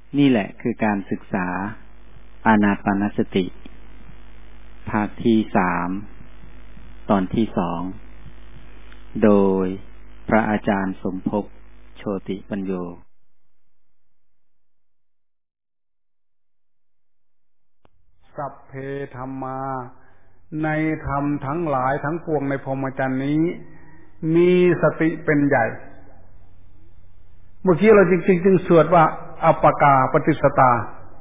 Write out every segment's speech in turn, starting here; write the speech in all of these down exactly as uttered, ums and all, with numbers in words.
นี่แหละคือการศึกษาอานาปานสติภาคที่สามตอนที่สองโดยพระอาจารย์สมภพโชติปัญโยสัพเพธัมมาในธรรมทั้งหลายทั้งปวงในพรหมจรรย์นี้มีสติเป็นใหญ่เมื่อกี้เราจริงๆจึงสวดว่าอัปปกาปฏิสตา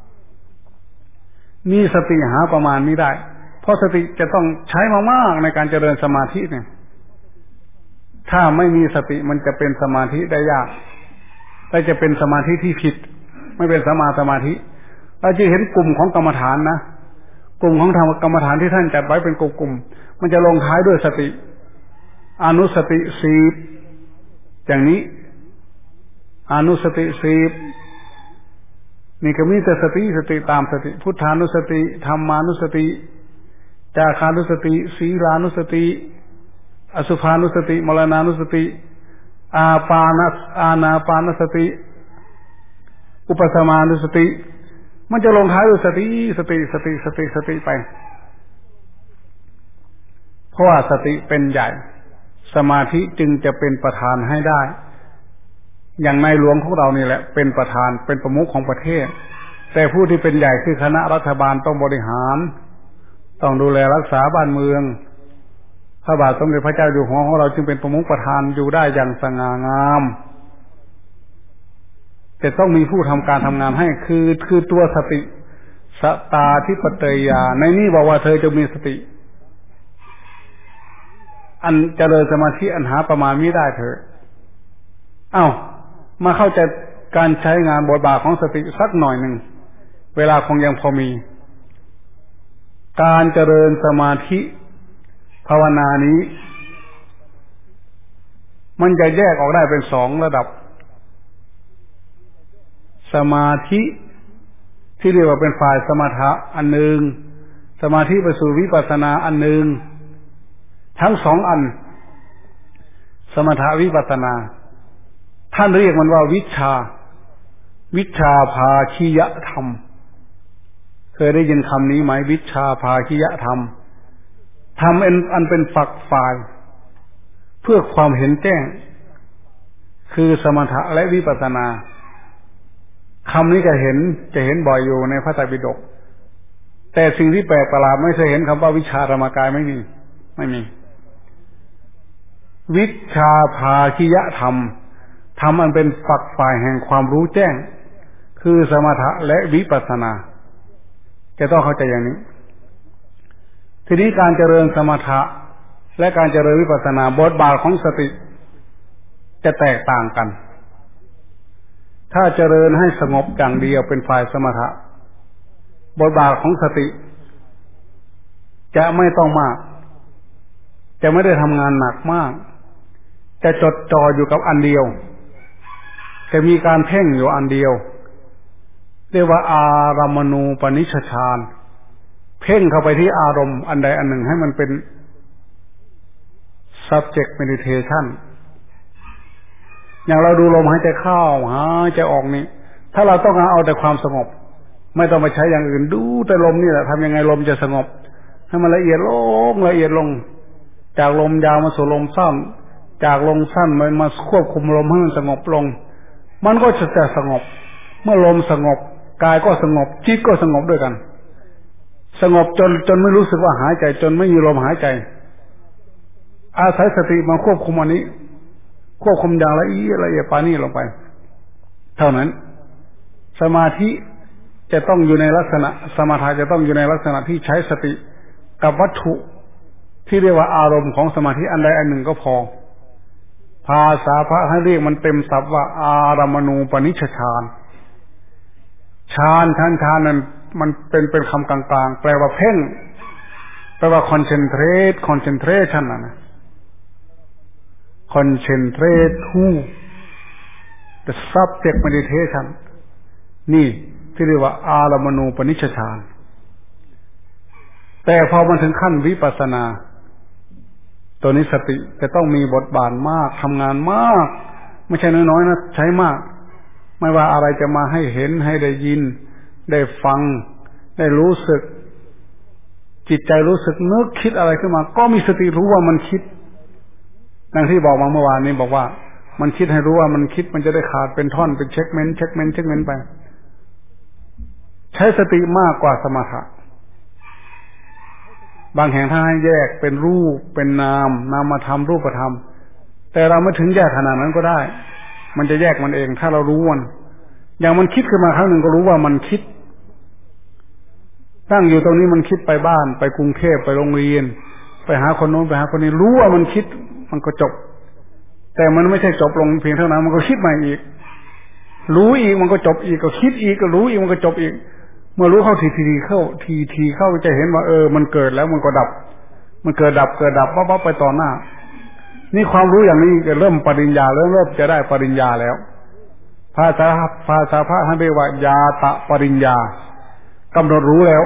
มีสติหาประมาณไม่ได้เพราะสติจะต้องใช้มากๆในการเจริญสมาธิเนี่ยถ้าไม่มีสติมันจะเป็นสมาธิได้ยากและจะเป็นสมาธิที่ผิดไม่เป็นสมาสมาธิเราจะเห็นกลุ่มของกรรมฐานนะกลุ่มของธรรมกรรมฐานที่ท่านจัดไว้เป็นกลุ่มๆมันจะลงท้ายด้วยสติอนุสติสีบอย่างนี้อนุสติสีบนี่ก็มีแต่สติสติตามสติพุทธานุสติธรรมานุสติจาคานุสติศีลานุสติอสุภานุสติมรณานุสติอาปานัสอานาปานสติอุปสมานุสติมันจะลงท้ายด้วยสติสติสติสติสติไปเพราะว่าสติเป็นใหญ่สมาธิจึงจะเป็นประธานให้ได้อย่างในหลวงของเรานี่แหละเป็นประธานเป็นประมุขของประเทศแต่ผู้ที่เป็นใหญ่คือคณะรัฐบาลต้องบริหารต้องดูแลรักษาบ้านเมืองพระบาทสมเด็จพระเจ้าอยู่หัวของเราจึงเป็นประมุขประธานอยู่ได้อย่างสง่างามแต่ต้องมีผู้ทำการทำงานให้คือคือตัวสติสตาธิปเตยาในนี้บอกว่าเธอจะมีสติอันเจริญสมาธิอันหาประมาณไม่ได้เถอะเอ้ามาเข้าใจการใช้งานบทบาทของสติสักหน่อยหนึ่งเวลาคงยังพอมีการเจริญสมาธิภาวนานี้มันจะแยกออกได้เป็นสองระดับสมาธิที่เรียกว่าเป็นฝ่ายสมถะอันหนึ่งสมาธิไปสู่วิปัสสนาอันหนึ่งทั้งสองอันสมถะวิปัสสนาท่านเรียกมันว่าวิชาวิชาภาคียธรรมเคยได้ยินคำนี้ไหมวิชาภาคียธรรมธรรมอันเป็นฝักฝ่ายเพื่อความเห็นแจ้งคือสมถะและวิปัสสนาคำนี้จะเห็นจะเห็นบ่อยอยู่ในพระไตรปิฎกแต่สิ่งที่แปลกประหลาดไม่เคยเห็นคำว่าวิชาธรรมกายไม่มีไม่มีวิชาภาคียธรรมธรรมอันเป็นฝักฝ่ายแห่งความรู้แจ้งคือสมถะและวิปัสสนาจะต้องเข้าใจอย่างนี้ทีนี้การเจริญสมถะและการเจริญวิปัสสนาบทบาทของสติจะแตกต่างกันถ้าเจริญให้สงบอย่างเดียวเป็นฝ่ายสมถะบทบาทของสติจะไม่ต้องมากจะไม่ได้ทำงานหนักมากจะจดจ่ออยู่กับอันเดียวจะมีการเพ่งอยู่อันเดียวเรียกว่าอารามณูปนิชฌานเพ่งเข้าไปที่อารมณ์อันใดอันหนึ่งให้มันเป็น subject meditation อย่างเราดูลมหายใจเข้าหายใจออกนี่ถ้าเราต้องการเอาแต่ความสงบไม่ต้องไปใช้อย่างอื่นดูแต่ลมนี่แหละทำยังไงลมจะสงบให้มันละเอียดลงละเอียดลงจากลมยาวมาสู่ลมสั้นจากลมสั้นมันมาควบคุมลมให้มันสงบลงมันก็จะจะสงบเมื่อลมสงบกายก็สงบจิตก็สงบด้วยกันสงบจนจนไม่รู้สึกว่าหายใจจนไม่มีลมหายใจอาศัยสติมาควบคุมอันนี้ควบคุมอย่างละเอียดละเอียดปานนี้ลงไปเท่านั้นสมาธิจะต้องอยู่ในลักษณะสมถะจะต้องอยู่ในลักษณะที่ใช้สติกับวัตถุที่เรียกว่าอารมณ์ของสมาธิอันใดอันหนึ่งก็พอภาษาพระให้เรียกมันเต็มศัพท์ว่าอารามณูปนิชฌานฌานฌานฌานนั้นมันเป็นเป็นคำกลางๆแปลว่าเพ่งแปลว่า concentrate concentration นะนะ concentrate to the subject meditation นี่ที่เรียกว่าอารามณูปนิชฌานแต่พอมันถึงขั้นวิปัสสนาตัวนี้สติจะต้องมีบทบาทมากทำงานมากไม่ใช่น้อยๆนะใช้มากไม่ว่าอะไรจะมาให้เห็นให้ได้ยินได้ฟังได้รู้สึกจิตใจรู้สึกนึกคิดอะไรขึ้นมาก็มีสติรู้ว่ามันคิดดังที่บอกมาเมื่อวานนี้บอกว่ามันคิดให้รู้ว่ามันคิดมันจะได้ขาดเป็นท่อนเป็นเช็คเมนต์เช็คเมนต์เช็คเมนต์ไปใช้สติมากกว่าสมถะบางแห่งท่านให้แยกเป็นรูปเป็นนามนามธรรมรูปธรรมแต่เราไม่ถึงแยกขนาดนั้นก็ได้มันจะแยกมันเองถ้าเรารู้มันอย่างมันคิดขึ้นมาครั้งหนึ่งก็รู้ว่ามันคิดตั้งอยู่ตรงนี้มันคิดไปบ้านไปกรุงเทพไปโรงเรียนไปหาคนโน้นไปหาคนนี้รู้ว่ามันคิดมันก็จบแต่มันไม่ใช่จบลงเพียงเท่านั้นมันก็คิดใหม่อีกรู้อีกมันก็จบอีกก็คิดอีกก็รู้อีกมันก็จบอีกเมื่อรู้เข้าทีทีเข้าทีทีเข้าจะเห็นว่าเออมันเกิดแล้วมันก็ดับมันเกิดดับเกิดดับปั๊บปั๊บไปต่อหน้านี่ความรู้อย่างนี้จะเริ่มปริญญาเริ่มเริ่มจะได้ปริญญาแล้วภาษาภาษาพระท่านเรียกว่ายาตะปริญญากำหนดรู้แล้ว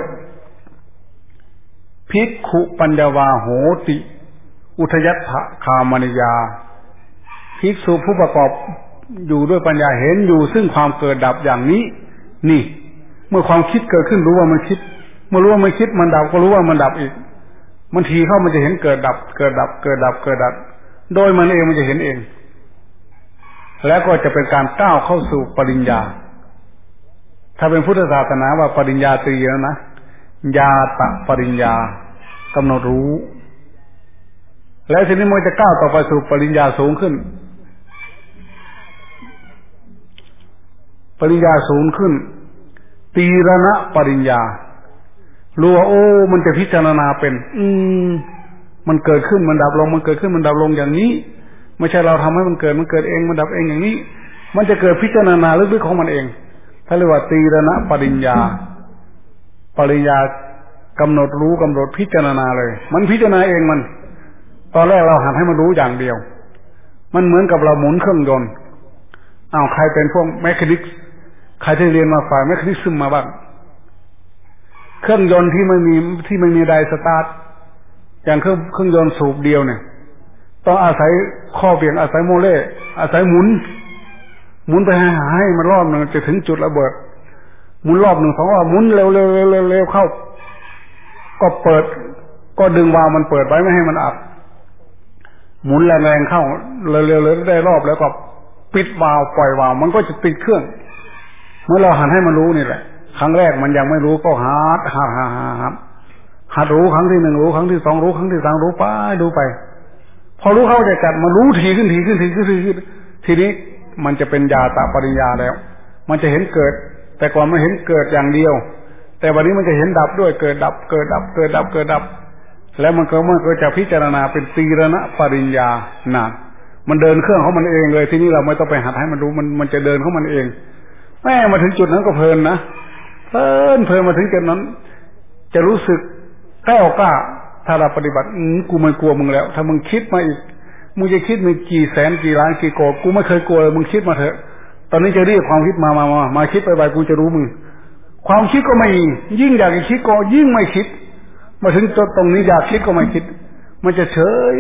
ภิกขุปัญญวาโหติอุทยัตถคามนิยาภิกษุผู้ประกอบอยู่ด้วยปัญญาเห็นอยู่ซึ่งความเกิดดับอย่างนี้นี่เมื่อความคิดเกิดขึ้นรู้ว่ามันคิดเมื่อรู้ว่ามันคิดมันดับก็รู้ว่ามันดับอีกมันทีเข้ามันจะเห็นเกิดดับเกิดดับเกิดดับเกิดดับโดยมันเองมันจะเห็นเองแล้วก็จะเป็นการก้าวเข้าสู่ปริญญาถ้าเป็นพุทธศาสนาว่าปริญญาตรีแล้วนะญาตะปริญญากำหนดรู้แล้วทีนี้มันจะก้าวต่อไปสู่ปริญญาสูงขึ้นปริญญาสูงขึ้นตีรณะปริญญารู้ว่าโอ้มันจะพิจารณาเป็นอืมมันเกิดขึ้นมันดับลงมันเกิดขึ้นมันดับลงอย่างนี้ไม่ใช่เราทำให้มันเกิดมันเกิดเองมันดับเองอย่างนี้มันจะเกิดพิจารณาลึกๆของมันเองถ้าเรียกว่าตีรณะปริญญาปริญญากำหนดรู้กำหนดพิจารณาเลยมันพิจารณาเองมันตอนแรกเราหัดให้มันรู้อย่างเดียวมันเหมือนกับเราหมุนเครื่องยนต์อ้าวใครเป็นพวกแมคานิกใครที่เรียนมาฝ่ายแมคานิกซึมมาบ้างเครื่องยนต์ที่ไม่มีที่ไม่มีไดสตาร์ทอย่างเครื่องเครื่องยนต์สูบเดียวเนี่ยต้องอาศัยข้อเบี่ยงอาศัยโมเลกุลอาศัยหมุนหมุนไปหาให้มันรอบหนึ่งจะถึงจุดระเบิดหมุนรอบหนึ่งสองรอบหมุนเร็วเร็วเร็วเร็วเร็วเข้าก็เปิดก็ดึงวาล์วมันเปิดไว้ไม่ให้มันอัดหมุนแรงๆเข้าเร็วเร็วเร็วได้รอบแล้วก็ปิดวาล์วปล่อยวาล์วมันก็จะติดเครื่องเมื่อเราหันให้มันรู้นี่แหละครั้งแรกมันยังไม่รู้ก็หัดหัดหัดหัดหัดรู้ครั้งที่หนึ่งรู้ครั้งที่สองรู้ครั้งที่สามรู้ไปดูไปพอรู้เข้าใจจัดมันรู้ทีขึ้นทีขึ้นทีขึ้นทีขึ้นทีนี้มันจะเป็นญาตะปริญญาแล้วมันจะเห็นเกิดแต่ก่อนมันเห็นเกิดอย่างเดียวแต่วันนี้มันจะเห็นดับด้วยเกิดดับเกิดดับเกิดดับเกิดดับแล้วมันก็มันก็จะพิจารณาเป็นตีรณะปริญญานะมันเดินเครื่องของมันเองเลยทีนี้เราไม่ต้องไปหัดให้มันรู้มันมันจะเดินของมันเองแม่มาถึงจุดนั้นก็เพลินนะเพลินเพลินมาถึงจุดนั้นจะรู้สึกแก้วกล้าถ้าเราปฏิบัติอืมกูไม่กลัวมึงแล้วถ้ามึงคิดมาอีกมึงจะคิดมีกี่แสนกี่ล้านกี่โกดกูไม่เคยกลัวเลยมึงคิดมาเถอะตอนนี้จะเรียกความคิดมามามามาคิดไปไปกูจะรู้มึงความคิดก็ไม่ยิ่งอยากจะคิดก็ยิ่งไม่คิดมาถึงจุดตรงนี้อยากคิดก็ไม่คิดมันจะเฉย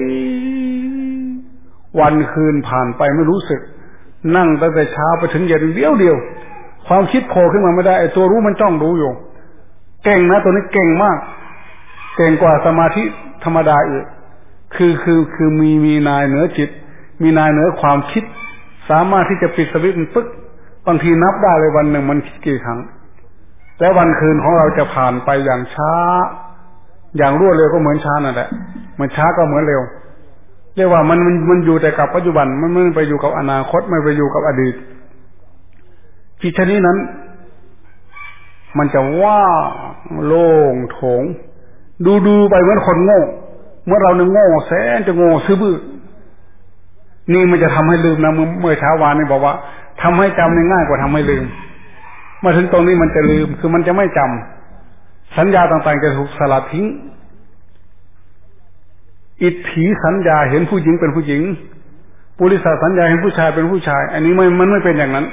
วันคืนผ่านไปไม่รู้สึกนั่งตั้งแต่เช้าไปถึงเย็นเดียวเดียวความคิดโผล่ขึ้นมาไม่ได้ไอ้ตัวรู้มันจ้องดูอยู่เก่งนะตัวนี้เก่งมากเก่งกว่าสมาธิธรรมดาอีกคือคือคือมีมีนายเหนือจิตมีนายเหนือความคิดสามารถที่จะปิดสวิตช์มันปึ๊กบางทีนับได้เลยวันหนึ่งมันคิดกี่ครั้งแล้ววันคืนของเราจะผ่านไปอย่างช้าอย่างรวดเร็วก็เหมือนช้านั่นแหละมันช้าก็เหมือนเร็วเรียกว่ามันมันมันอยู่แต่กับปัจจุบันมันไม่ไปอยู่กับอนาคตไม่ไปอยู่กับอดีตจิตชนิดนั้นมันจะว่างโล่งโถงดูดูไปเหมือนคนโง่เมื่อเราเนี่ยโง่แสนจะโง่ซื่อบื้อนี่มันจะทำให้ลืมนะเมื่อเช้าวานนี่บอกว่าทำให้จำง่ายกว่าทำให้ลืมมาถึงตรงนี้มันจะลืมคือมันจะไม่จำสัญญาต่างๆจะถูกสลัดทิ้งอิทธิสัญญาเห็นผู้หญิงเป็นผู้หญิงปุริสสัญญาเห็นผู้ชายเป็นผู้ชายอันนี้ไม่มันไม่เป็นอย่างนั้น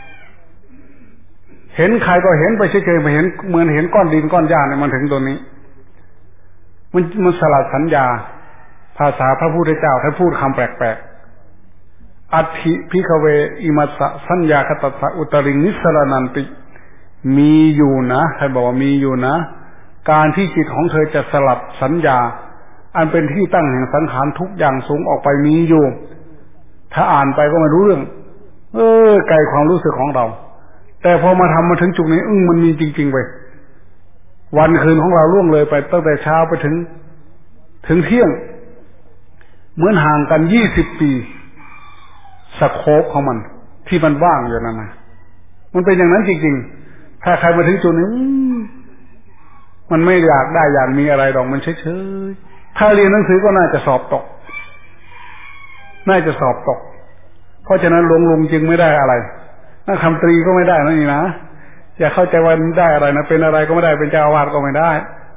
เห็นใครก็เห็นไปเฉยๆไปเห็นเหมือนเห็นก้อนดินก้อนหญ้าเนี่ยมันถึงตรงนี้มันมันสลัดสัญญาภาษาพระพุทธเจ้าท่านพูดคำแปลกๆอัตถิภิกขเวอิมัสสะสัญญาคตัสสะอุตริงนิสรนันติมีอยู่นะใครบอกว่ามีอยู่นะการที่จิตของเธอจะสลัดสัญญาอันเป็นที่ตั้งแห่งสังขารทุกอย่างสูงออกไปมีอยู่ถ้าอ่านไปก็ไม่รู้เรื่องเออไกลความรู้สึกของเราแต่พอมาทำมาถึงจุดนี้อึ้งมันมีจริงๆไปวันคืนของเราล่วงเลยไปตั้งแต่เช้าไปถึงถึงเที่ยงเหมือนห่างกันยี่สิบปีสโคปของมันที่มันว่างอยู่นั่นนะมันเป็นอย่างนั้นจริงๆถ้าใครมาถึงจุดนี้มันไม่อยากได้อยากมีอะไรหรอกมันเฉยๆถ้าเรียนหนังสือก็น่าจะสอบตกน่าจะสอบตกเพราะฉะนั้นลงลงจึงไม่ได้อะไรนักทำตรีก็ไม่ได้นั่นนี่นะอย่าเข้าใจว่าได้อะไรนะเป็นอะไรก็ไม่ได้เป็นเจ้าอาวาสก็ไม่ได้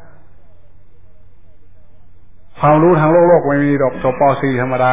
ความรู้ทางโลกโลกไม่มีดอกจบป .สี่ ธรรมดา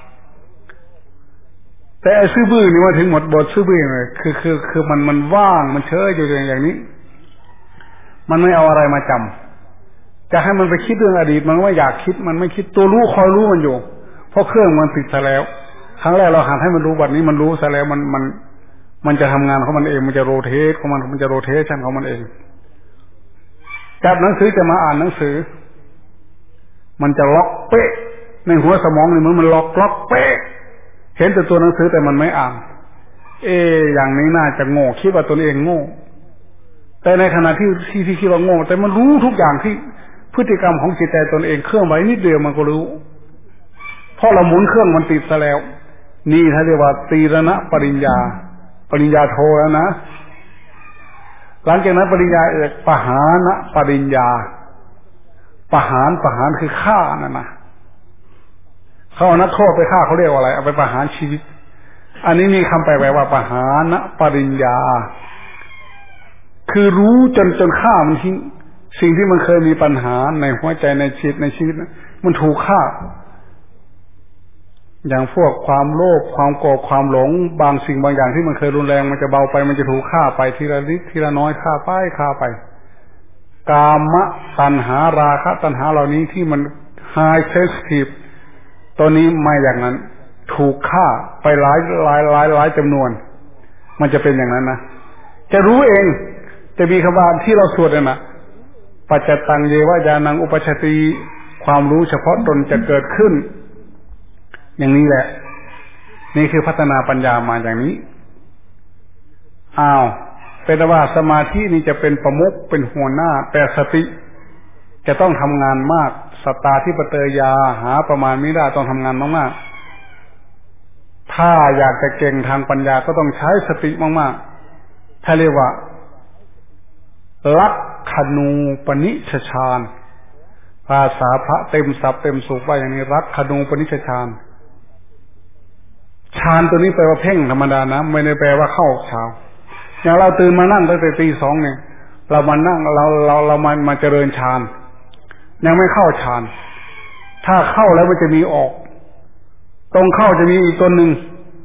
แต่ไอ้ซื่อบื้อนี่มาถึงหมดบทซื่อบื้อเลยคือคือคือมันมันว่างมันเฉยอยู่อย่างนี้มันไม่เอาอะไรมาจำจะให้มันไปคิดเรื่องอดีตมันไม่อยากคิดมันไม่คิดตัวรู้คอยรู้มันอยู่เพราะเครื่องมันติดซะแล้วครั้งแรกเราหัดให้มันรู้วันนี้มันรู้ซะแล้วมันมันมันจะทำงานของมันเองมันจะโรเทตของมันมันจะโรเทชันของมันเองจับหนังสือจะมาอ่านหนังสือมันจะล็อกเป๊ะในหัวสมองนี่มันมันล็อกล็อกเป๊ะเห็นแต่ตัวหนังสือแต่มันไม่อ่านเออย่างนี้น่าจะโง่คิดว่าตัวเองโง่แต่ในขณะที่ที่ที่คิดว่าโง่แต่มันรู้ทุกอย่างที่พฤติกรรมของจิตใจตนเองเครื่องไว้นิดเดียวมันก็รู้เพราะเราหมุนเครื่องมันติดซะแล้วนี่ถ้าเรียกว่าตีรณะปริญญาปริญญาโทแล้วนะหลังจากนั้นปริญญาเอกปหานะปริญญาปหารปหารคือฆ่านั่นนะเขาเอานักโทษไปฆ่าเขาเรียกว่าอะไรเอาไปประหารชีวิตอันนี้มีคำแปลว่าปหานะปริญญาคือรู้จนจนฆ่ามันทิ้งสิ่งที่มันเคยมีปัญหาในหัวใจในชีวิตในชีวิตมันถูกฆ่าอย่างพวกความโลภความโกรธความหลงบางสิ่งบางอย่างที่มันเคยรุนแรงมันจะเบาไปมันจะถูกฆ่าไปทีละนิดทีละน้อยฆ่าไปฆ่าไปกามตัณหาราคะตัณหาเหล่านี้ที่มัน high sensitive ตัวนี้ไม่อย่างนั้นถูกฆ่าไปหลายหลายหลายหลายจำนวนมันจะเป็นอย่างนั้นนะจะรู้เองจะมีคำว่าที่เราสวดเนี่ยนะปัจจตังเยวญาณังอุปชติความรู้เฉพาะตนจะเกิดขึ้นอย่างนี้แหละนี่คือพัฒนาปัญญามาอย่างนี้อ้าวเป็นว่าสมาธินี่จะเป็นประมุขเป็นหัวหน้าแต่สติจะต้องทำงานมากสตาธิปเตยาหาประมาณไม่ได้ต้องทำงานมากๆถ้าอยากจะเก่งทางปัญญาก็ต้องใช้สติมากๆถ้าเรียกว่าลักขณูปนิชฌานภาษาพระเต็มศัพท์เต็มสูบว่าอย่างนี้ลักขณูปนิชฌานฌานตัวนี้แปลว่าเพ่งธรรมดานะไม่ได้แปลว่าเข้าฌานอย่างเราตื่นมานั่งตั้งแต่ตีสองเนี่ยเรามานั่งเราเราเรามามาเจริญฌานยังไม่เข้าฌานถ้าเข้าแล้วมันจะมีออกตรงเข้าจะมีอีกตัวหนึ่ง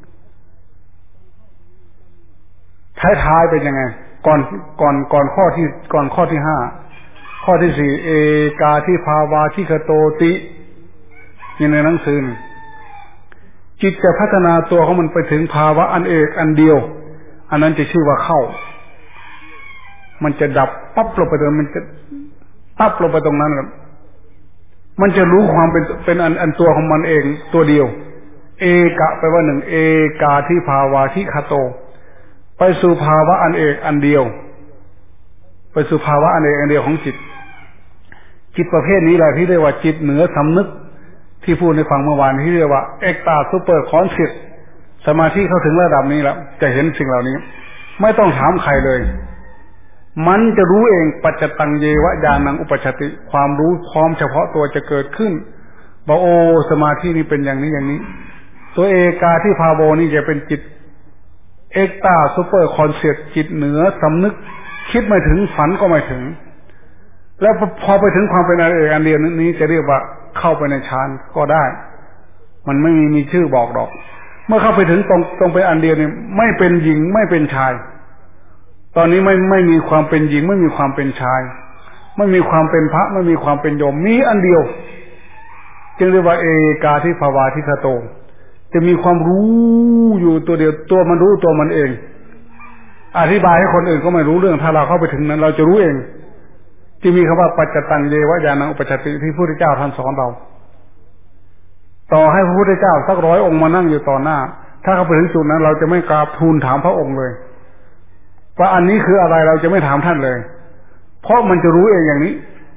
ท้ายๆเป็นยังไงก่อนก่อนก่อนข้อที่ก่อนข้อที่ห้าข้อที่สี่เอกาที่ภาวาที่คโตตินี่ในหนังสือจิตจะพัฒนาตัวของมันไปถึงภาวะอันเอกอันเดียวอันนั้นจะชื่อว่าเข้ามันจะดับปั๊บลงไปตรงมันจะปั๊บลงไปตรงนั้นครับมันจะรู้ความเป็นเป็นอันอันตัวของมันเองตัวเดียวเอกะแปลว่าหนึ่งเอกาที่ภาวาที่คโตไปสู่ภาวะอันเอกอันเดียวไปสู่ภาวะอันเอกอันเดียวของจิตจิตประเภทนี้แหละที่เรียกว่าจิตเหนือสำนึกที่พูดในฟังเมื่อวานที่เรียกว่าเอกตาซูเปอร์คอนชิสสมาธิเข้าถึงระดับนี้แล้วจะเห็นสิ่งเหล่านี้ไม่ต้องถามใครเลยมันจะรู้เองปัจจตังเยวญาณังอุปชติความรู้พร้อมเฉพาะตัวจะเกิดขึ้นบอกโอ้สมาธินี่เป็นอย่างนี้อย่างนี้ตัวเอกาที่ภาโวนี่จะเป็นจิตเอกตาซูเปอร์คอนเซ็ปต์จิตเหนือสำนึกคิดไม่ถึงฝันก็ไม่ถึงแล้วพอไปถึงความเป็นอันเอกอันเดียวนี้จะเรียกว่าเข้าไปในฌานก็ได้มันไม่มีมีชื่อบอกดอกเมื่อเข้าไปถึงตรงตรงไปอันเดียวนี่ไม่เป็นหญิงไม่เป็นชายตอนนี้ไม่ไม่มีความเป็นหญิงไม่มีความเป็นชายไม่มีความเป็นพระไม่มีความเป็นโยมมีอันเดียวจึงเรียกว่าเอกาทิภาวาทิคโตจะมีความรู้อยู่ตัวเดียวตัวมันรู้ตัวมันเองอธิบายให้คนอื่นก็ไม่รู้เรื่องถ้าเราเข้าไปถึงนั้นเราจะรู้เองที่มีคำว่าปัจจตังเยวญาณังอุปชฌิที่พระพุทธเจ้าท่านสอนเราต่อให้พระพุทธเจ้าสักร้อยองค์มานั่งอยู่ต่อหน้าถ้าเขาไปถึงจุดนั้นเราจะไม่กราบทูลถามพระองค์เลยว่าอันนี้คืออะไรเราจะไม่ถามท่านเลยเพราะมันจะรู้เองอย่างนี้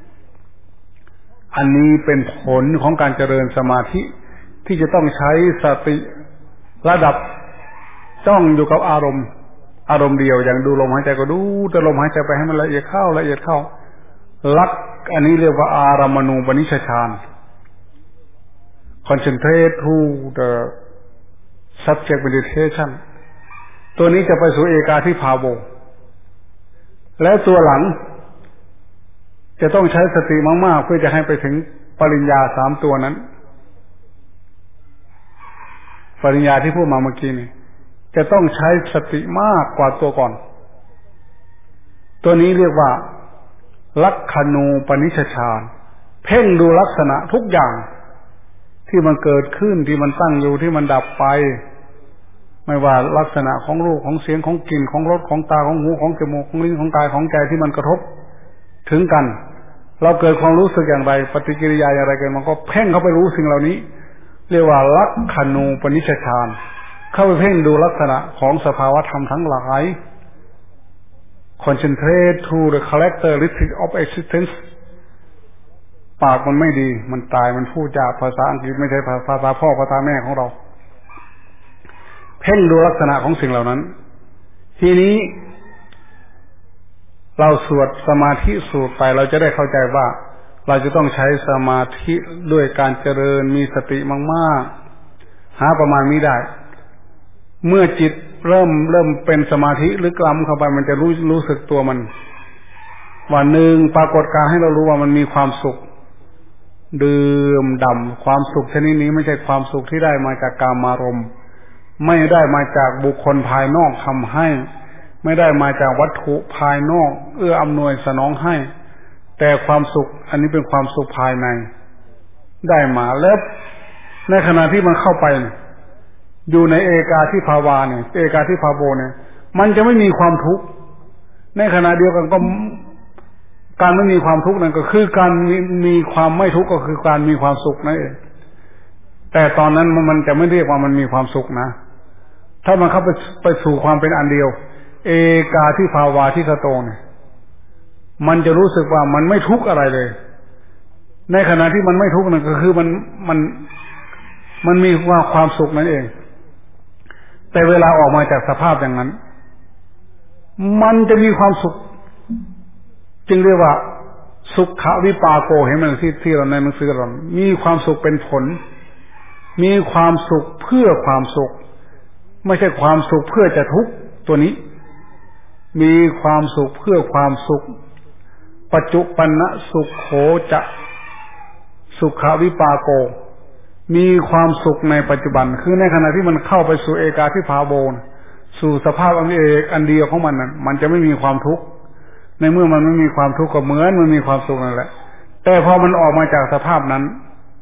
อันนี้เป็นผลของการเจริญสมาธิที่จะต้องใช้สติระดับจ้องอยู่กับอารมณ์อารมณ์เดียวอย่างดูลมหายใจก็ดูแต่ลมหายใจไปให้มันละเอียดเข้าละเอียดเข้าลักอันนี้เรียกว่าอารามณูปนิชฌาน concentrate to the subject meditation ตัวนี้จะไปสู่เอกาทิภาโวและตัวหลังจะต้องใช้สติมากๆเพื่อจะให้ไปถึงปริญญาสามตัวนั้นปริญญาที่พูดมาเมื่อกี้นี่จะต้องใช้สติมากกว่าตัวก่อนตัวนี้เรียกว่าลักขณูปนิชฌานเพ่งดูลักษณะทุกอย่างที่มันเกิดขึ้นที่มันตั้งอยู่ที่มันดับไปไม่ว่าลักษณะของรูปของเสียงของกลิ่นของรสของตาของหูของจมูกของลิ้นของกายของใจที่มันกระทบถึงกันเราเกิดความรู้สึกอย่างไรปฏิกิริยาอย่างไรกันมันก็เพ่งเข้าไปรู้สิ่งเหล่านี้เรียกว่าลักขณูปนิชฌานเข้าไปเพ่งดูลักษณะของสภาวธรรมทั้งหลาย concentrate to the characteristic of existence ปากมันไม่ดีมันตายมันพูดจาภาษาอังกฤษไม่ใช่ภาษาพ่อภาษาแม่ของเราเพ่งดูลักษณะของสิ่งเหล่านั้นทีนี้เราสวดสมาธิสูตรไปเราจะได้เข้าใจว่าเราจะต้องใช้สมาธิด้วยการเจริญมีสติมากๆหาประมาณนี้ได้เมื่อจิตเริ่มเริ่มเป็นสมาธิหรือกล้ำเข้าไปมันจะรู้รู้สึกตัวมันวันหนึ่งปรากฏการให้เรารู้ว่ามันมีความสุขดื่มด่ำความสุขชนิดนี้ไม่ใช่ความสุขที่ได้มาจากกามารมณ์ไม่ได้มาจากบุคคลภายนอกทำให้ไม่ได้มาจากวัตถุภายนอกเอื้ออำนวยสนองให้แต่ความสุขอันนี้เป็นความสุขภายในได้มาแล้วในขณะที่มันเข้าไปอยู่ในเอกาทิภาวาเนี่ยเอกาทิภาโวเนี่ยมันจะไม่มีความทุกข์ในขณะเดียวกันก็การไม่มีความทุกข์นั่นก็คือการมีมีความไม่ทุกข์ก็คือการมีความสุขนั่นเองแต่ตอนนั้นมันจะไม่เรียกว่ามันมีความสุขนะถ้ามันเข้าไปไปสู่ความเป็นอันเดียวเอกาทิภาวาทิสโตเนี่ยมันจะรู้สึกว่ามันไม่ทุกข์อะไรเลยในขณะที่มันไม่ทุกข์นั่นก็คือมันมันมันมีว่าความสุขนั่นเองแต่เวลาออกมาจากสภาพอย่างนั้นมันจะมีความสุขจึงเรียกว่าสุขวิปาโกเห็นไหมที่ที่เราในหนังสือเรามีความสุขเป็นผลมีความสุขเพื่อความสุขไม่ใช่ความสุขเพื่อจะทุกข์ตัวนี้มีความสุขเพื่อความสุขปัจจุปันนะสุขโขจะสุขวิปาโกมีความสุขในปัจจุบันคือในขณะที่มันเข้าไปสู่เอกาทิภาโวสู่สภาพอันเอกอันเดียวของมันนั้นมันจะไม่มีความทุกข์ในเมื่อมันไม่มีความทุกข์ก็เหมือนมันมีความสุขนั่นแหละแต่พอมันออกมาจากสภาพนั้น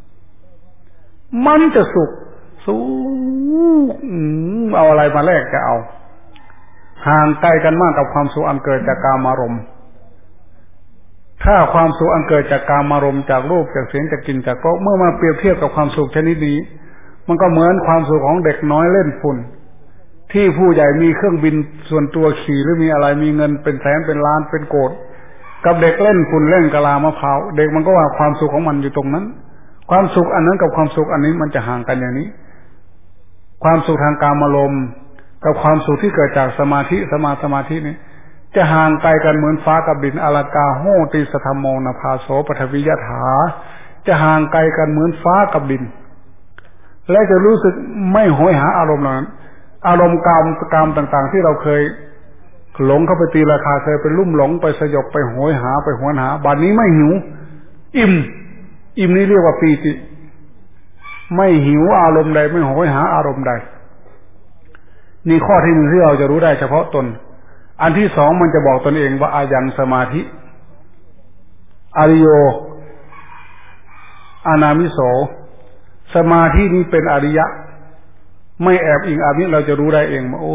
มันจะสุขสุขเอาอะไรมาแลกจะเอาห่างไกลกันมากกับความสุขอันเกิดจากกามารมณ์ถ้าความสุขอันเกิดจากกามารมณ์จากรูปจากเสียงจากกลิ่นจากรสเมื่อมาเปรียบเทียบกับความสุขชนิดนี้มันก็เหมือนความสุขของเด็กน้อยเล่นฝุ่นที่ผู้ใหญ่มีเครื่องบินส่วนตัวขี่หรือมีอะไรมีเงินเป็นแสนเป็นล้านเป็นโกฏกับเด็กเล่นฝุ่นเล่นกะลามะพร้าวเด็กมันก็ว่าความสุขของมันอยู่ตรงนั้นความสุขอันนั้นกับความสุขอันนี้มันจะห่างกันอย่างนี้ความสุขทางกามารมณ์กับความสุขที่เกิดจากสมาธิสมาสมาธินี้จะห่างไกลกันเหมือนฟ้ากับดินอลากาโหติสธรรมโมนภาโสปฐวิยถาจะห่างไกลกันเหมือนฟ้ากับดินและจะรู้สึกไม่โหยหาอารมณ์เหล่านั้นอารมณ์กามกามต่างๆที่เราเคยหลงเข้าไปตีราคาเคยไปลุ่มหลงไปสยบไปโหยหาไปหวนหาบัดนี้ไม่หิวอิ่มอิ่มนี้เรียกว่าปีติไม่หิวอารมณ์ใดไม่โหยหาอารมณ์ใดนี่ข้อที่หนึ่งที่เราจะรู้ได้เฉพาะตนอันที่สองมันจะบอกตนเองว่าอายังสมาธิอริโยอานามิโสสมาธินี้เป็นอริยะไม่แอบอิงอามิตรเราจะรู้ได้เองว่าโอ้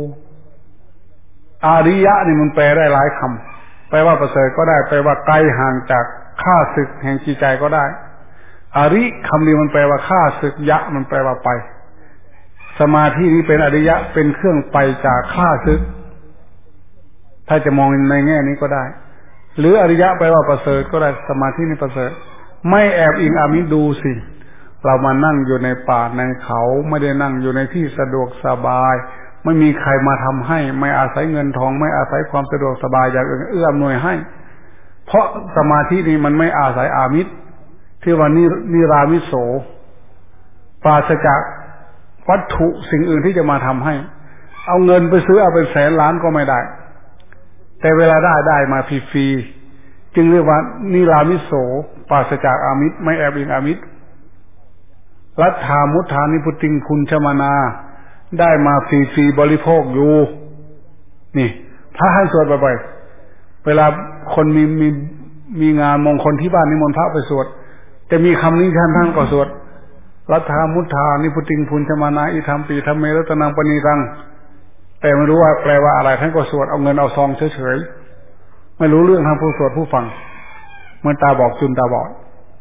อาริยะนี่มันแปลได้หลายคำแปลว่าประเสริฐก็ได้แปลว่าไกลห่างจากข้าศึกแห่งจิตใจก็ได้อริคำนี้มันแปลว่าข้าศึกยะมันแปลว่าไปสมาธินี้เป็นอริยะเป็นเครื่องไปจากข้าศึกถ้าจะมองในแง่นี้ก็ได้หรืออริยะแปลว่าประเสริฐก็ได้สมาธินี่ประเสริฐไม่แอบอิงอามิตรดูสิเรามานั่งอยู่ในป่าในเขาไม่ได้นั่งอยู่ในที่สะดวกสบายไม่มีใครมาทำให้ไม่อาศัยเงินทองไม่อาศัยความสะดวกสบายอย่างอื่นเอื้ออำนวยให้เพราะสมาธินี้มันไม่อาศัยอามิตรที่ว่านินิรามิโสปราศจากวัตถุสิ่งอื่นที่จะมาทำให้เอาเงินไปซื้อเอาเป็นแสนล้านก็ไม่ได้แต่เวลาได้ได้มาฟรีๆจึงเรียกว่านิรามิโสปราศจากอามิตรไม่แอบอิงอามิตรรัฐามุทานิพุติงคุณชมานาได้มาฟรีๆบริโภคอยู่นี่พระท่านสวดบ่อยๆเวลาคนมีมีมีงานมงคลที่บ้านนิมนต์พระไปสวดจะมีคำนี้ท่านท่านก็สวดรัฐามุทานิพุติงคุณชมานาอิธรรมปีธรรมเมรัตนังปณีตังแต่ไม่รู้ว่าแปลว่าอะไรท่านก็สวดเอาเงินเอาซองเฉยๆไม่รู้เรื่องทางผู้สวดผู้ฟังเหมือนตาบอกจุนตาบอด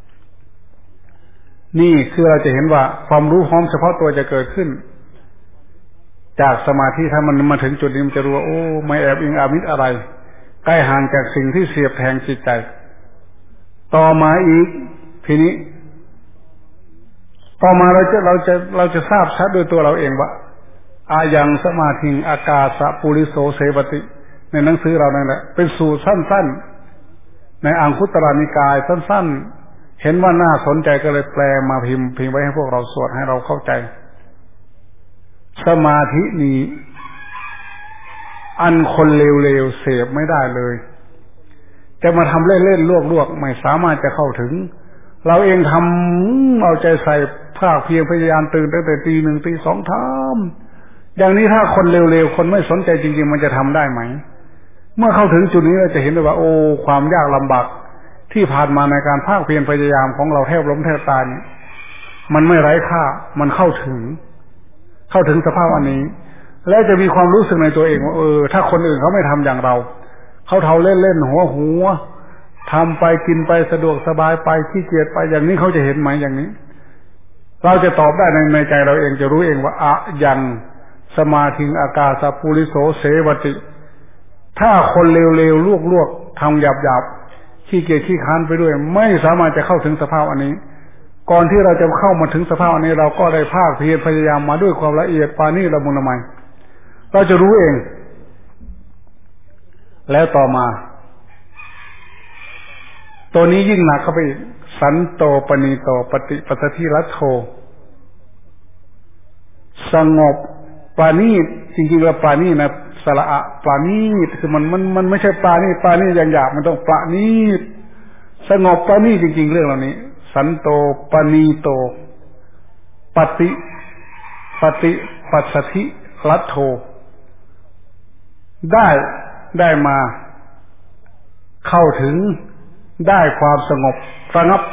นี่คือเราจะเห็นว่าความรู้พร้อมเฉพาะตัวจะเกิดขึ้นจากสมาธิถ้ามันมาถึงจุดนี้มันจะรู้ว่าโอ้ไม่แอบอิงอามิตรอะไรใกล้ห่างจากสิ่งที่เสียบแทงจิตใจต่อมาอีกทีนี้ต่อมาเราจะเราจะเราจะทราบชัดโดยตัวเราเองว่าอายังสมาธิงอากาสะปุริโสเสวติในหนังสือเรานั่นแหละเป็นสูตรสั้นๆในอังคุตตรนิกายสั้นๆเห็นว่าน่าสนใจก็เลยแปลมาพิมพ์พิมพ์ไว้ให้พวกเราสวดให้เราเข้าใจสมาธินี้อันคนเลวๆเสพไม่ได้เลยจะมาทำเล่นๆลวกๆไม่สามารถจะเข้าถึงเราเองทำเอาใจใส่ภาคเพียรพยายามตื่นตั้งแต่ตีหนึ่งตีสองทำอย่างนี้ถ้าคนเร็วๆคนไม่สนใจจริงๆมันจะทำได้ไหมเมื่อเข้าถึงจุดนี้เราจะเห็นเลยว่าโอ้ความยากลำบากที่ผ่านมาในการภาคเพียรพยายามของเราแทบล้มแทบตายเนี่ยมันไม่ไร้ค่ามันเข้าถึงเข้าถึงสภาพอันนี้และจะมีความรู้สึกในตัวเองว่าเออถ้าคนอื่นเขาไม่ทำอย่างเราเขาเท่าเล่นๆหัวหัวทำไปกินไปสะดวกสบายไปขี้เกียจไปอย่างนี้เขาจะเห็นไหมอย่างนี้เราจะตอบได้ในในใจเราเองจะรู้เองว่าอะยังสมาธิอากาสะปุริโสเสวติถ้าคนเลวๆลวกๆทำหยาบๆขี้เกียจขี้ค้านไปด้วยไม่สามารถจะเข้าถึงสภาพอันนี้ก่อนที่เราจะเข้ามาถึงสภาพอันนี้เราก็ได้ภาคเพียรพยายามมาด้วยความละเอียดปานี่ละมุนละไมเราจะรู้เองแล้วต่อมาตัวนี้ยิ่งหนักเข้าไปอีกสันโตปณีโตปฏิปสัทธิรัตโธสงบปานีจริงๆแล้วปานีนะสระอะปานีคือมันมันมันไม่ใช่ปานีปานีอย่างหยาบมันต้องปานีสงบปานีจริงๆเรื่องเหล่านี้สันโตปณีโตปฏิปฏิปัสสัทธิรัตโธได้ได้มาเข้าถึงได้ความสงบระงับ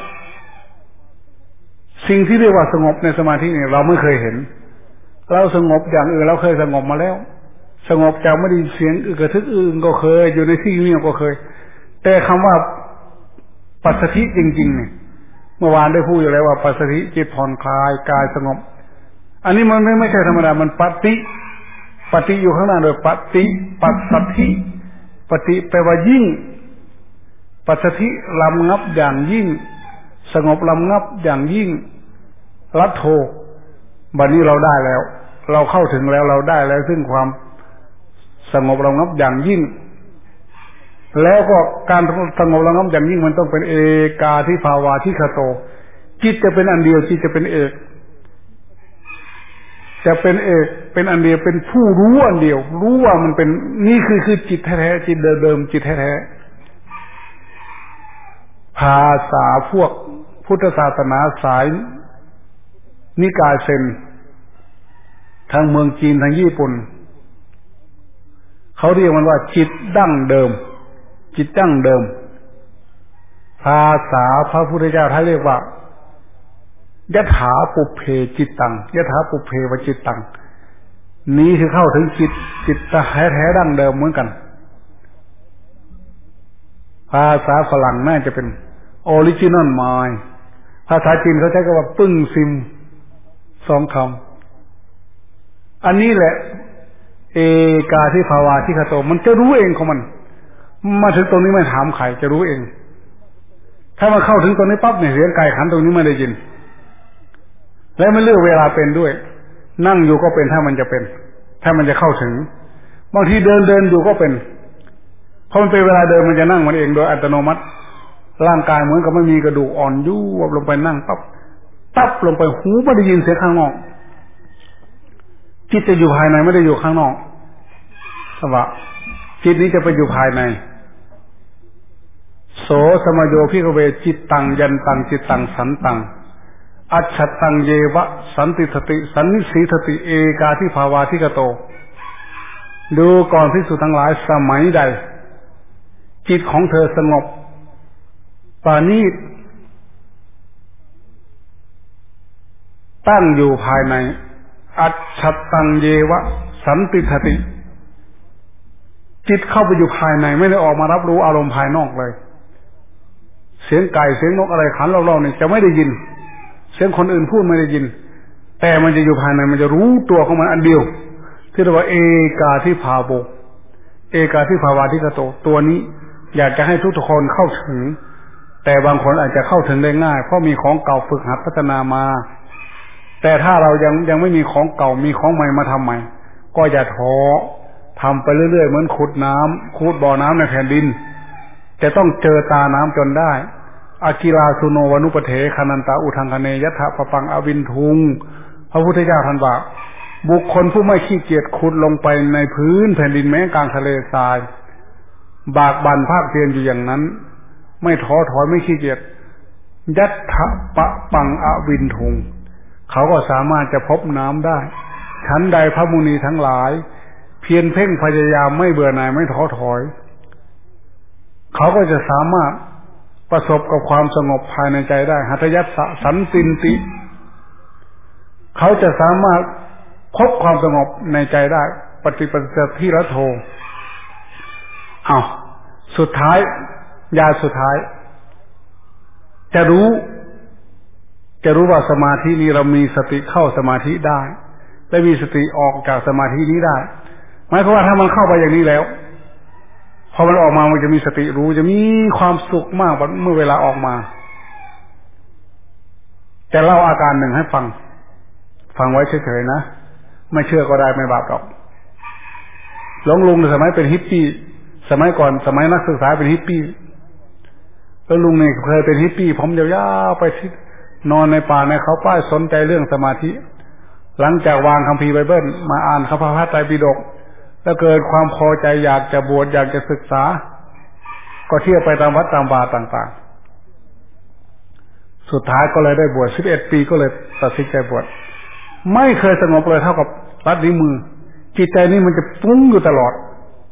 สิ่งที่เรียกว่าสงบในสมาธิเนี่ยเราไม่เคยเห็นเราสงบอย่างอื่นเราเคยสงบมาแล้วสงบจากไม่ได้เสียงอึกระทึกอื่นก็เคยอยู่ในที่เงียบก็เคยแต่คำว่าปัสสัทธิจริงๆเนี่ยเมื่อวานได้พูดอยู่แล้วว่าปัสสัทธิจิตผ่อนคลายกายสงบอันนี้มันไม่ไม่ใช่ธรรมดามันปฏิปฏิอยู่ข้างหน้าโดยปฏิปัสสัทธิปฏิแปลว่ายิ่งปัสสัทธิลำงับอย่างยิ่งสงบลำงับอย่างยิ่งรัตโธบัดนี้เราได้แล้วเราเข้าถึงแล้วเราได้แล้วซึ่งความสงบลำงับอย่างยิ่งแล้วก็การสงบลำงับอย่างยิ่งมันต้องเป็นเอกาทิภาวาทิคโตจิตจะเป็นอันเดียวจิตจะเป็นเอกจะเป็นเอกเป็นอันเดียวเป็นผู้รู้อันเดียวรู้ว่ามันเป็นนี่คือคือจิตแท้ๆจิตเดิมๆจิตแท้ๆภาษาพวกพุทธศาสนาสายนิกายเซนทางเมืองจีนทางญี่ปุ่นเขาเรียกมันว่าจิตดั้งเดิมจิตดั้งเดิมภาษาพระพุทธเจ้าท่านเรียกว่ายถาปุเพจิตตังยถาปุเพวจิตตังนี้คือเข้าถึงจิตจิตแท้แท้ดั้งเดิมเหมือนกันภาษาฝรั่งน่าจะเป็น original mind ภาษาจีนเขาใช้คำว่าปึ้งซิมสองคำอันนี้แหละเอกาที่ภาวาที่คโตมันจะรู้เองของมันมาถึงตรงนี้ไม่ถามใครจะรู้เองถ้ามาเข้าถึงตรงนี้ปั๊บเนี่ยเสียงไก่ขันตรงนี้ไม่ได้ยินและไม่เลือกเวลาเป็นด้วยนั่งอยู่ก็เป็นถ้ามันจะเป็นถ้ามันจะเข้าถึงบางทีเดินเดินอยู่ก็เป็นพอมันเป็นเวลาเดินมันจะนั่งมันเองโดยอัตโนมัติร่างกายเหมือนกับไม่มีกระดูกอ่อนยู่ลงไปนั่งปั๊บตับลงไปหูไม่ได้ยินเสียงข้างนอกจิตจะอยู่ภายในไม่ได้อยู่ข้างนอกสวะจิตนี้จะไปอยู่ภายในโสสมโยพิกเวจิตตังยันตังจิตตังสันตังอัจฉตังเยวะสันติสติสันนิสีสติเอกาที่ภาวาที่กโตดูก่อนภิกษุทั้งหลายสมัยใดจิตของเธอสงบปราณีตตั้งอยู่ภายในอัจฉตังเยวะสันติสติจิตเข้าไปอยู่ภายในไม่ได้ออกมารับรู้อารมณ์ภายนอกเลยเสียงไก่เสียงนกอะไรขันรอบๆนี่จะไม่ได้ยินเสียงคนอื่นพูดไม่ได้ยินแต่มันจะอยู่ภายในมันจะรู้ตัวของมันอันเดียวที่เรียกว่าเอกาที่ภาโวเอกาที่ภาวาที่กโตตัวนี้อยากจะให้ทุกคนเข้าถึงแต่บางคนอาจจะเข้าถึงได้ง่ายเพราะมีของเก่าฝึกหัดพัฒนามาแต่ถ้าเรายังยังไม่มีของเก่ามีของใหม่มาทำใหม่ก็อย่าท้อทำไปเรื่อยๆเหมือนขุดน้ำขุดบ่อน้ำในแผ่นดินจะต้องเจอตาน้ำจนได้อากิลาสุโนวนุปเถคานันตาอุทังคเนยถะปะปังอวินทุงพระพุทธเจ้าท่านว่าบุคคลผู้ไม่ขี้เกียจขุดลงไปในพื้นแผ่นดินแม้กลางทะเลทรายบากบั่นภาคเพียรอยู่อย่างนั้นไม่ท้อถอยไม่ขี้เกียจยัตถะปะปังอวินทุงเขาก็สามารถจะพบน้ำได้ชั้นใดพระมุนีทั้งหลายเพียรเพ่งพยายามไม่เบื่อหน่ายไม่ท้อถอยเขาก็จะสามารถประสบกับความสงบภายในใจได้หัตถยัสสะสันตินติเขาจะสามารถพบความสงบในใจได้ปฏิปัสสธิระโทเอาสุดท้ายยาสุดท้ายจะรู้จะรู้ว่าสมาธินี้เรามีสติเข้าสมาธิได้และมีสติออกจากสมาธินี้ได้หมายความว่าถ้ามันเข้าไปอย่างนี้แล้วพอมันออกมามันจะมีสติรู้จะมีความสุขมากเมื่อเวลาออกมาจะเล่าอาการหนึ่งให้ฟังฟังไว้เฉยๆนะไม่เชื่อก็ได้ไม่บาปหรอกหลวงลุงในสมัยเป็นฮิปปี้สมัยก่อนสมัยนักศึกษาเป็นฮิปปี้แล้วลุงเนี่ยเคยเป็นฮิปปี้ผมยาวๆไปที่นอนในป่าในเขาป้ายสนใจเรื่องสมาธิหลังจากวางคัมภีร์ไบเบิลมาอ่านพระพระไตรปิฎกแล้วเกิดความพอใจอยากจะบวชอยากจะศึกษาก็เที่ยวไปตามวัดตามบาร์ต่างๆสุดท้ายก็เลยได้บวชสิบเอ็ดปีก็เลยตัดสินใจบวชไม่เคยสงบเลยเท่ากับรัดนิ้วมือจิตใจนี่มันจะฟุ้งอยู่ตลอด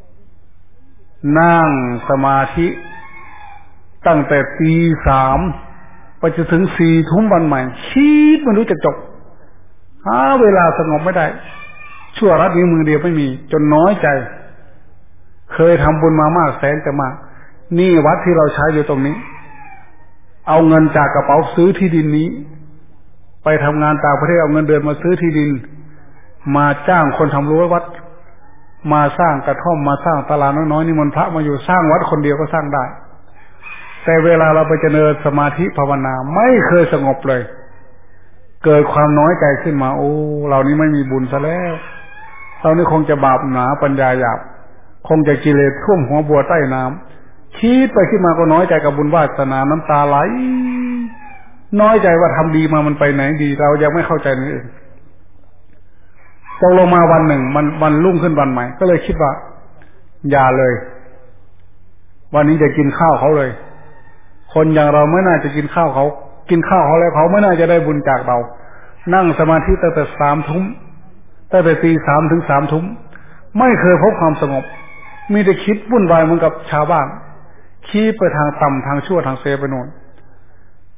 นั่งสมาธิตั้งแต่ตีสามไปจนถึงสี่ทุ่มวันใหม่คิดไม่รู้จะจบหาเวลาสงบไม่ได้ชั่วรัดนิ้วมือเดียวไม่มีจนน้อยใจเคยทำบุญมามากแสนจะมากนี่วัดที่เราใช้อยู่ตรงนี้เอาเงินจากกระเป๋าซื้อที่ดินนี้ไปทำงานต่างประเทศเอาเงินเดือนมาซื้อที่ดินมาจ้างคนทำรั้ววัดมาสร้างกระท่อมมาสร้างตลาดน้อยๆนี่มันพระมาอยู่สร้างวัดคนเดียวก็สร้างได้แต่เวลาเราไปเจริญสมาธิภาวนาไม่เคยสงบเลยเกิดความน้อยใจขึ้นมาโอ้เรานี่ไม่มีบุญซะแล้วเรานี่คงจะบาปหนาปัญญาหยาบคงจะกิเลสท่วมหัวบัวใต้น้ำคิดไปคิดมาก็น้อยใจกับบุญวาสนาน้ำตาไหลน้อยใจว่าทำดีมามันไปไหนดีเรายังไม่เข้าใจนั่นเองตกลงมาวันหนึ่งมันวันรุ่งขึ้นวันใหม่ก็เลยคิดว่าอย่าเลยวันนี้จะกินข้าวเขาเลยคนอย่างเราไม่น่าจะกินข้าวเขากินข้าวเขาแล้วเขาไม่น่าจะได้บุญจากเรานั่งสมาธิตั้งแต่สามทุ่มตั้งแต่ตีสามถึงสามทุ่มไม่เคยพบความสงบมีแต่คิดวุ่นวายเหมือนกับชาวบ้านคิดไปทางต่ำทางชั่วทางเซไปโน่น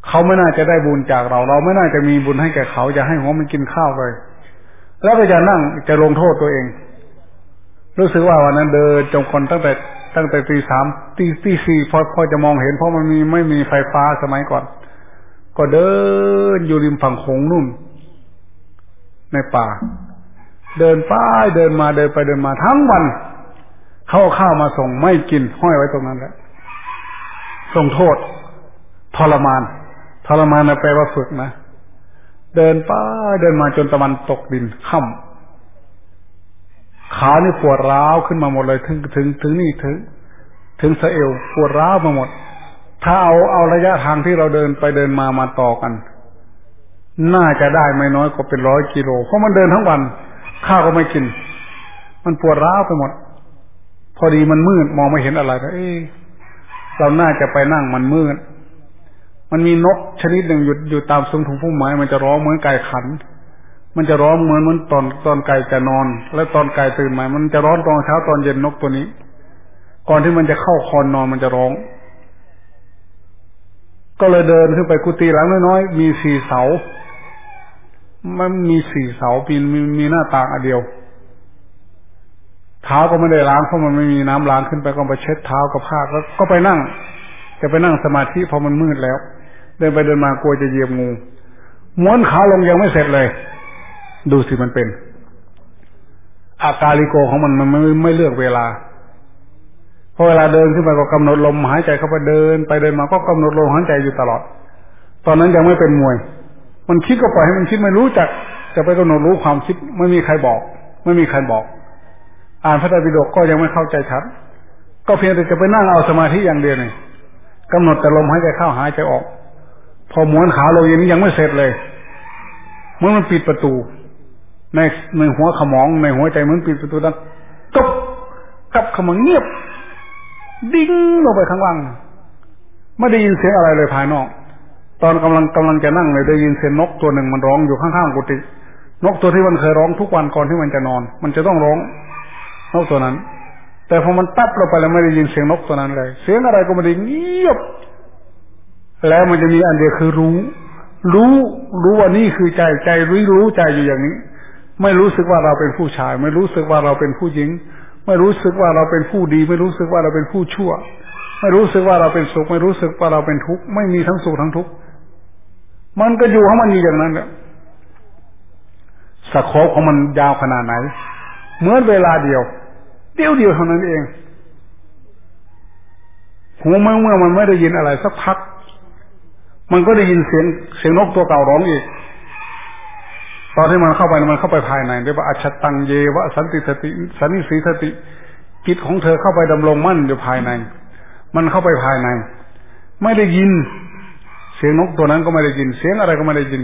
เขาไม่น่าจะได้บุญจากเราเราไม่น่าจะมีบุญให้แก่เขาจะให้หัวมันกินข้าวเลยแล้วก็จะนั่งจะลงโทษตัวเองรู้สึกว่าวันนั้นเดินจงกรมตั้งแต่ตั้งแต่ตีสามตีตีสี่พอพอจะมองเห็นเพราะมันมีไม่มีไฟฟ้าสมัยก่อนก็เดินอยู่ริมฝั่งโขงนู่นในป่าเดินไปเดินมาเดินไปเดินมาทั้งวันเขาเอาข้าวมาส่งไม่กินห้อยไว้ตรงนั้นแหละส่งโทษทรมานทรมานนะแปลว่าฝึกนะเดินไปเดินมาจนตะวันตกดินค่ำขานี่ปวดร้าวขึ้นมาหมดเลยถึงถึงถึงนี่ถึงถึงสะเอวปวดร้าวมาหมดถ้าเอาเอาระยะทางที่เราเดินไปเดินมามาต่อกันน่าจะได้ไม่น้อยกว่าเป็นร้อยกิโลเพราะมันเดินทั้งวันข้าวก็ไม่กินมันปวดร้าวไปหมดพอดีมันมืดมองไม่เห็นอะไรก็เอ๊ะเราน่าจะไปนั่งมันมืดมันมีนกชนิดหนึ่งอยู่อยู่ตามซุ้มทุ่งพุ่มไม้มันจะร้องเหมือนไก่ขันมันจะร้องเหมือนเหมือนตอนตอนไก่จะนอนแล้วตอนไก่ตื่นมามันจะร้องตอนเช้าตอนเย็นนกตัวนี้ก่อนที่มันจะเข้าคอนนอนมันจะร้องก็เลยเดินขึ้นไปกุฏิหลังน้อยๆมีสี่เสามันมีสี่เสาปีนมีมีหน้าต่างอันเดียวเท้าก็ไม่ได้ล้างเพราะมันไม่มีน้ำล้างขึ้นไปก็ไปเช็ดเท้ากับผ้าแล้วก็ไปนั่งจะไปนั่งสมาธิพอมันมืดแล้วเดินไปเดินมากลัวจะเหยียบงูม้วนขาลงยังไม่เสร็จเลยดูสิมันเป็นอากาลิโกของมันมันไม่ไม่เลือกเวลาพอเวลาเดินขึ้นไปก็กำหนดลมหายใจเข้าไปเดินไปเดินมาก็กำหนดลมหายใจอยู่ตลอดตอนนั้นยังไม่เป็นมวยมันคิดก็ปล่อยให้มันคิดไม่รู้จักจะไปกำหนดรู้ความคิดไม่มีใครบอกไม่มีใครบอกอ่านพระไตรปิฎกก็ยังไม่เข้าใจชัดก็เพียงแต่จะไปนั่งเอาสมาธิอย่างเดียวนี่กำหนดแต่ลมหายใจเข้าหายใจออกพอม้วนขาลงอย่างนี้ยังไม่เสร็จเลยเมื่อมันปิดประตูในในหัวขมองในหัวใจมันปิดประตูดังกบกับขมังเงียบดิ้งลงไปข้างล่างไม่ได้ยินเสียงอะไรเลยภายนอกตอนกำลังกำลังจะนั่งเลยได้ยินเสียงนกตัวหนึ่งมันร้องอยู่ข้างๆกุฏินกตัวที่มันเคยร้องทุกวันก่อนที่มันจะนอนมันจะต้องร้องนกตัวนั้นแต่พอมันตัดลงไปแล้วไม่ได้ยินเสียงนกตัวนั้นเลยเสียงอะไรก็ไม่ได้เงียบแล้วมันจะมีอันเดียวคือรู้รู้รู้ว่านี่คือใจใจรู้รู้ใจอยู่อย่างนี้ไม่รู้สึกว่าเราเป็นผู้ชายไม่รู้สึกว่าเราเป็นผู้หญิงไม่รู้สึกว่าเราเป็นผู้ดีไม่รู้สึกว่าเราเป็นผู้ชั่วไม่รู้สึกว่าเราเป็นสุขไม่รู้สึกว่าเราเป็นทุกข์ไม่มีทั้งสุขทั้งทุกข์มันก็อยู่ของมันอยู่อย่างนั้นแหละสโคปของมันยาวขนาดไหนเมื่อเวลาเดียวเดียวเดียวเท่านั้นเองหูเมื่อเมื่อมันไม่ได้ยินอะไรสักพักมันก็ได้ยินเสียงเสียงนกตัวเก่าร้องอีกตอนที่มันเข้าไปมันเข้าไปภายในเรียกว่าอัจฉตังเยวะสันติสติสันนิสีสติจิตของเธอเข้าไปดำรงมั่นอยู่ภายในมันเข้าไปภายในไม่ได้ยินเสียงนกตัวนั้นก็ไม่ได้ยินเสียงอะไรก็ไม่ได้ยิน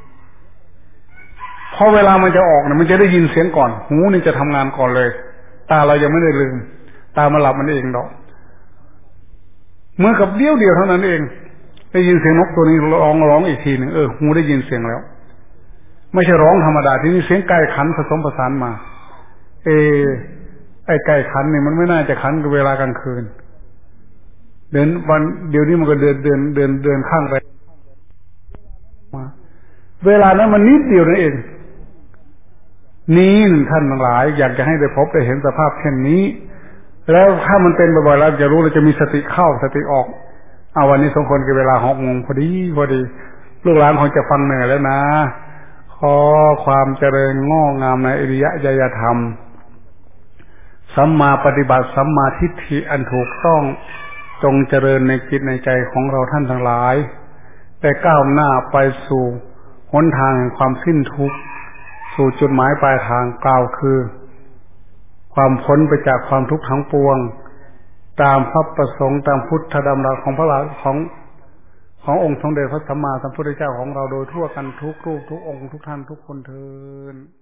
พอเวลามันจะออกเนี่ยมันจะได้ยินเสียงก่อนหูนี่จะทำงานก่อนเลยตาเรายังไม่ได้ลืมตามันหลับมันเองดอกเมื่อกับเดียวเดียวเท่านั้นเองได้ยินเสียงนกตัวนี้ร้องร้องอีกทีหนึ่งเออหูได้ยินเสียงแล้วไม่ใช่ร้องธรรมดาที่นี่เสียงไก่ขันผสมผสานมาเอไอ้ไก่ขันเนี่ยมันไม่น่าจะขันกับเวลากลางคืนเดินวันเดี๋ยวนี้มันก็เดินเดินเดินเดินข้างไปมาเวลานั้นมันนิดเดียวนั่นเองนี่ท่านทั้งหลายอยากจะให้ได้พบได้เห็นสภาพเช่นนี้แล้วถ้ามันเป็นบ่อยๆแล้วจะรู้เราจะมีสติเข้าสติออกเอาวันนี้สองคนกับเวลาหกโมงพอดีพอดีลูกหลานคงจะฟังเหนื่อยแล้วนะขอความเจริญงอกงามในอริยญาณธรรมสัมมาปฏิบัติสัมมาทิฏฐิอันถูกต้องจงเจริญในจิตในใจของเราท่านทั้งหลายได้ก้าวหน้าไปสู่หนทางแห่งความสิ้นทุกข์สู่จุดหมายปลายทางกล่าวคือความพ้นไปจากความทุกข์ทั้งปวงตามพระประสงค์ตามพุทธดำรัสของพระหลานของขององค์สมเด็จพระสัมมาสัมพุทธเจ้าของเราโดยทั่วกันทุกรูปทุกองค์ทุกท่านทุกคนเทอญ